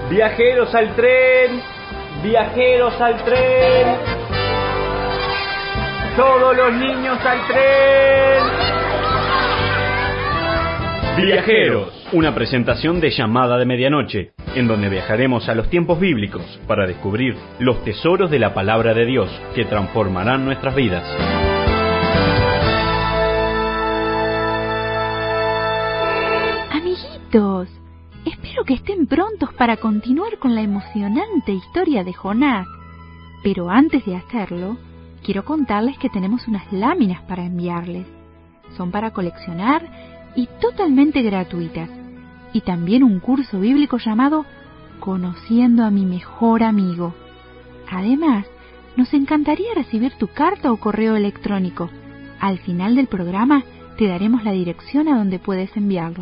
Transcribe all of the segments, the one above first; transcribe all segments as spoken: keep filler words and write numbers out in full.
Viajeros al tren, viajeros al tren, todos los niños al tren. Viajeros, una presentación de Llamada de Medianoche, en donde viajaremos a los tiempos bíblicos para descubrir los tesoros de la palabra de Dios que transformarán nuestras vidas. Amiguitos, espero que estén prontos para continuar con la emocionante historia de Jonás. Pero antes de hacerlo, quiero contarles que tenemos unas láminas para enviarles. Son para coleccionar y totalmente gratuitas. Y también un curso bíblico llamado Conociendo a mi mejor amigo. Además, nos encantaría recibir tu carta o correo electrónico. Al final del programa te daremos la dirección a donde puedes enviarlos.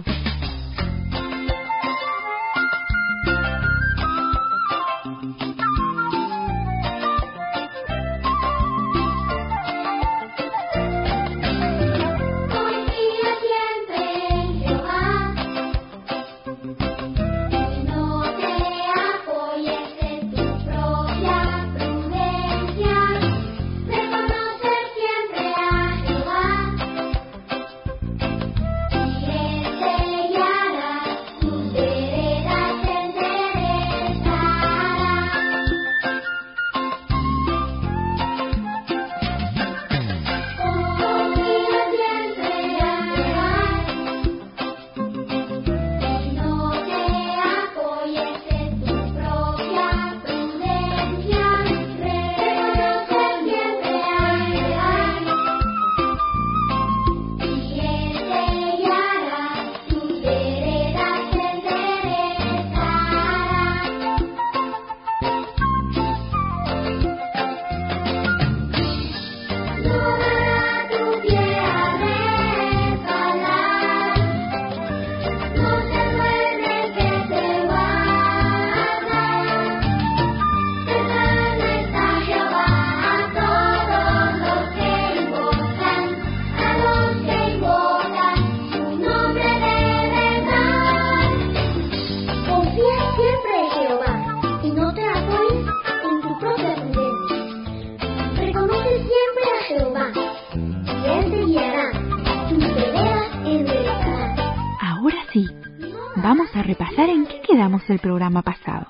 Vamos a repasar en qué quedamos el programa pasado.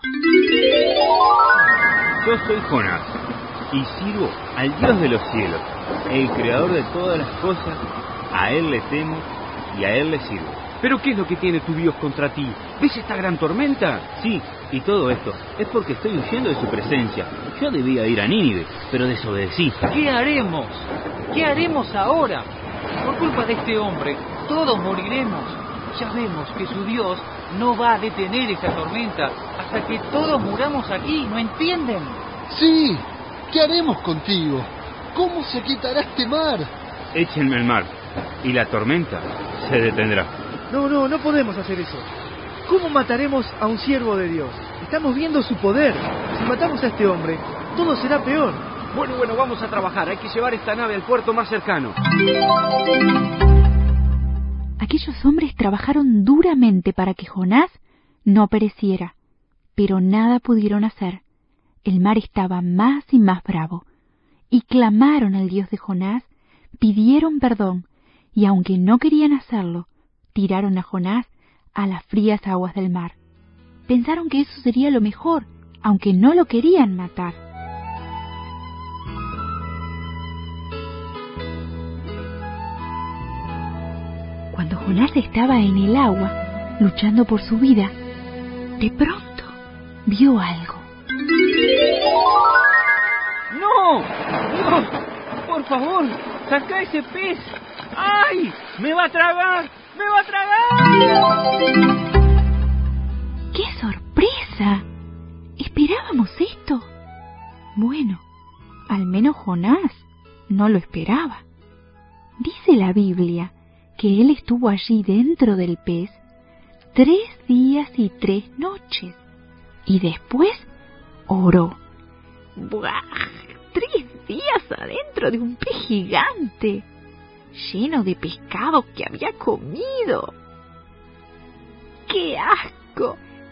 Yo soy Jonás y sirvo al Dios de los cielos, el creador de todas las cosas. A Él le temo y a Él le sirvo. ¿Pero qué es lo que tiene tu Dios contra ti? ¿Ves esta gran tormenta? Sí, y todo esto es porque estoy huyendo de su presencia. Yo debía ir a Nínive, pero desobedecí. ¿Qué haremos? ¿Qué haremos ahora? Por culpa de este hombre, todos moriremos. Ya vemos que su Dios no va a detener esa tormenta hasta que todos muramos aquí, ¿no entienden? Sí, ¿qué haremos contigo? ¿Cómo se quitará este mar? Échenme al mar y la tormenta se detendrá. No, no, no podemos hacer eso. ¿Cómo mataremos a un siervo de Dios? Estamos viendo su poder. Si matamos a este hombre, todo será peor. Bueno, bueno, vamos a trabajar. Hay que llevar esta nave al puerto más cercano. Aquellos hombres trabajaron duramente para que Jonás no pereciera, pero nada pudieron hacer. El mar estaba más y más bravo, y clamaron al Dios de Jonás, pidieron perdón, y aunque no querían hacerlo, tiraron a Jonás a las frías aguas del mar. Pensaron que eso sería lo mejor, aunque no lo querían matar. Cuando Jonás estaba en el agua, luchando por su vida, de pronto vio algo. ¡No! ¡Dios! ¡Por favor! ¡Saca ese pez! ¡Ay! ¡Me va a tragar! ¡Me va a tragar! ¡Qué sorpresa! ¿Esperábamos esto? Bueno, al menos Jonás no lo esperaba. Dice la Biblia que él estuvo allí dentro del pez tres días y tres noches, y después oró. ¡Buah! Tres días adentro de un pez gigante, lleno de pescado que había comido. ¡Qué asco!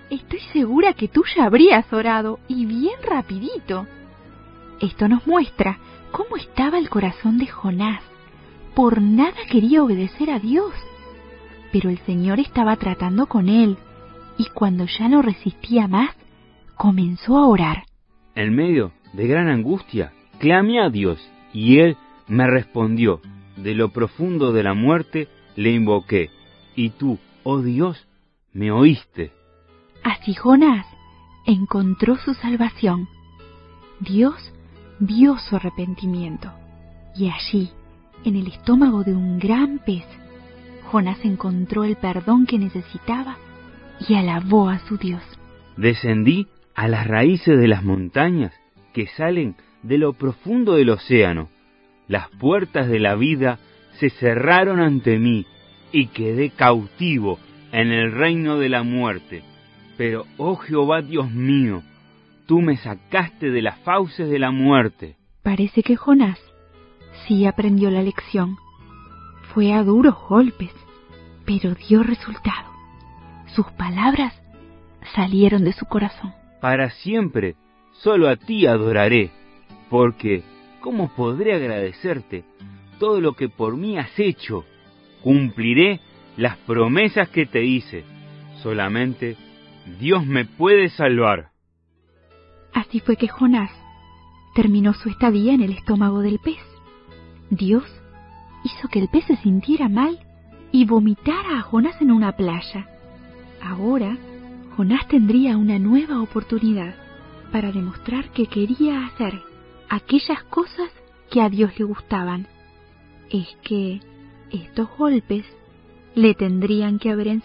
estoy segura que tú ya habrías orado, y bien rapidito. Esto nos muestra cómo estaba el corazón de Jonás. Por nada quería obedecer a Dios. Pero el Señor estaba tratando con él, y cuando ya no resistía más, comenzó a orar. En medio de gran angustia, clamé a Dios, y Él me respondió. De lo profundo de la muerte le invoqué, y tú, oh Dios, me oíste. Así Jonás encontró su salvación. Dios vio su arrepentimiento, y allí, en el estómago de un gran pez, Jonás encontró el perdón que necesitaba y alabó a su Dios. Descendí a las raíces de las montañas que salen de lo profundo del océano. Las puertas de la vida se cerraron ante mí y quedé cautivo en el reino de la muerte. Pero, oh Jehová Dios mío, tú me sacaste de las fauces de la muerte. Parece que Jonás sí aprendió la lección. Fue a duros golpes, pero dio resultado. Sus palabras salieron de su corazón. Para siempre solo a ti adoraré, porque ¿cómo podré agradecerte todo lo que por mí has hecho? Cumpliré las promesas que te hice. Solamente Dios me puede salvar. Así fue que Jonás terminó su estadía en el estómago del pez. Dios hizo que el pez se sintiera mal y vomitara a Jonás en una playa. Ahora, Jonás tendría una nueva oportunidad para demostrar que quería hacer aquellas cosas que a Dios le gustaban. Es que estos golpes le tendrían que haber enseñado